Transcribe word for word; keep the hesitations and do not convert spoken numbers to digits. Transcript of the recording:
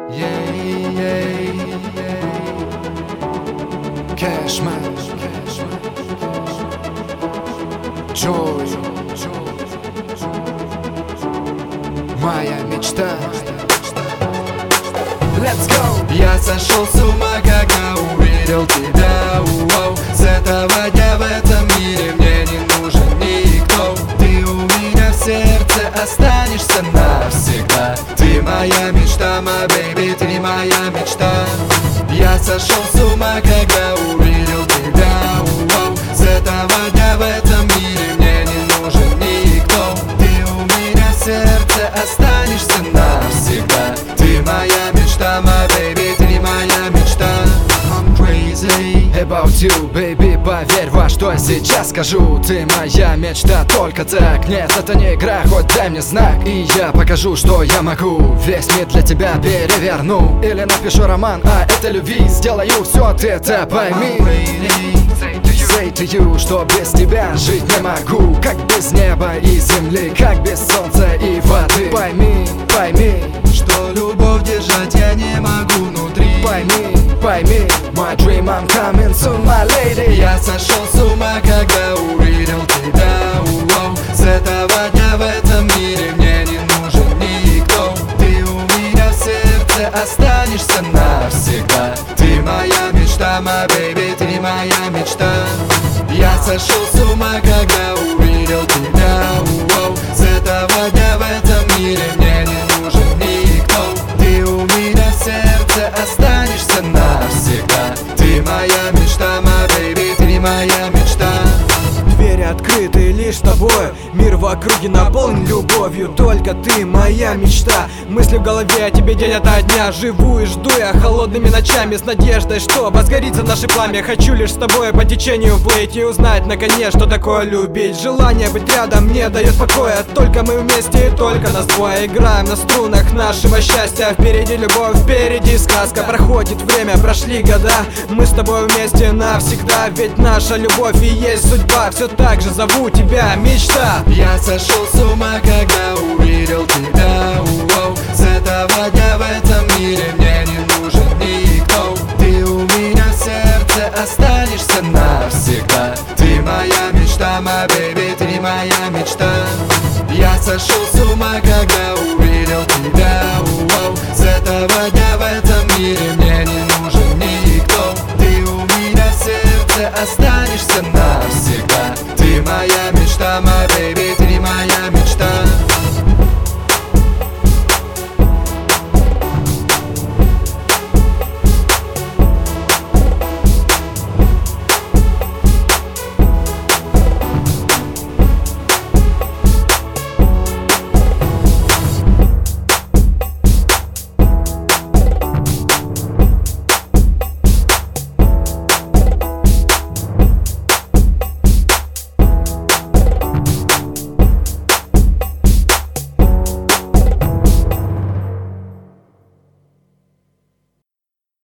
Cashman, Joy, моя мечта. Let's go! Я сошел с ума, когда увидел тебя. Уоу. С этого дня в этом мире мне не нужен никто. Ты у меня в сердце останешься навсегда. Ты моя мечта, my baby, ты моя мечта. Я сошел с ума, когда увидел тебя. Уоу. С этого дня в этом мире мне не нужен никто. Ты у меня в сердце останешься навсегда. Ты моя мечта, my baby, ты моя мечта. I'm crazy about you, baby, поверь во что я сейчас скажу. Ты моя мечта, только так. Нет, это не игра, хоть дай мне знак, и я покажу, что я могу. Весь мир для тебя переверну. Или напишу роман о этой любви. Сделаю все, ты это пойми. Say to you, что без тебя жить не могу. Как без неба и земли, как без солнца и воды. Пойми, пойми, что любовь держать я не могу внутри. Пойми, пойми, my dream, I'm coming soon, my lady. Я сошел с ума, когда увидел тебя. Уоу. С этого дня в этом мире мне не нужен никто. Ты у меня в сердце останешься навсегда. Ты моя мечта, my baby, ты моя мечта. Я сошел с ума, когда увидел тебя. Уоу. С этого дня в этом мире мне не нужен никто. Ты у меня в сердце останешься навсегда. Ты моя мечта, my baby, ты моя мечта. Двери открыты лишь тобой. Мир в округе наполнен любовью. Только ты моя мечта. Мысли в голове о тебе день ото дня. Живу и жду я холодными ночами с надеждой, что возгорится наше пламя. Хочу лишь с тобой по течению плыть и узнать наконец, что такое любить. Желание быть рядом не дает покоя. Только мы вместе и только нас двое. Играем на струнах нашего счастья. Впереди любовь, впереди сказка. Проходит время, прошли года. Мы с тобой вместе навсегда. Ведь наша любовь и есть судьба. Все так же зову тебя мечта. Я сошел с ума, когда увидел тебя. Уоу. С этого дня в этом мире мне не нужен никто. Ты у меня в сердце останешься навсегда. Ты моя мечта, my baby, ты моя мечта. Я сошел с ума, когда увидел тебя. Уоу. С этого дня в этом мире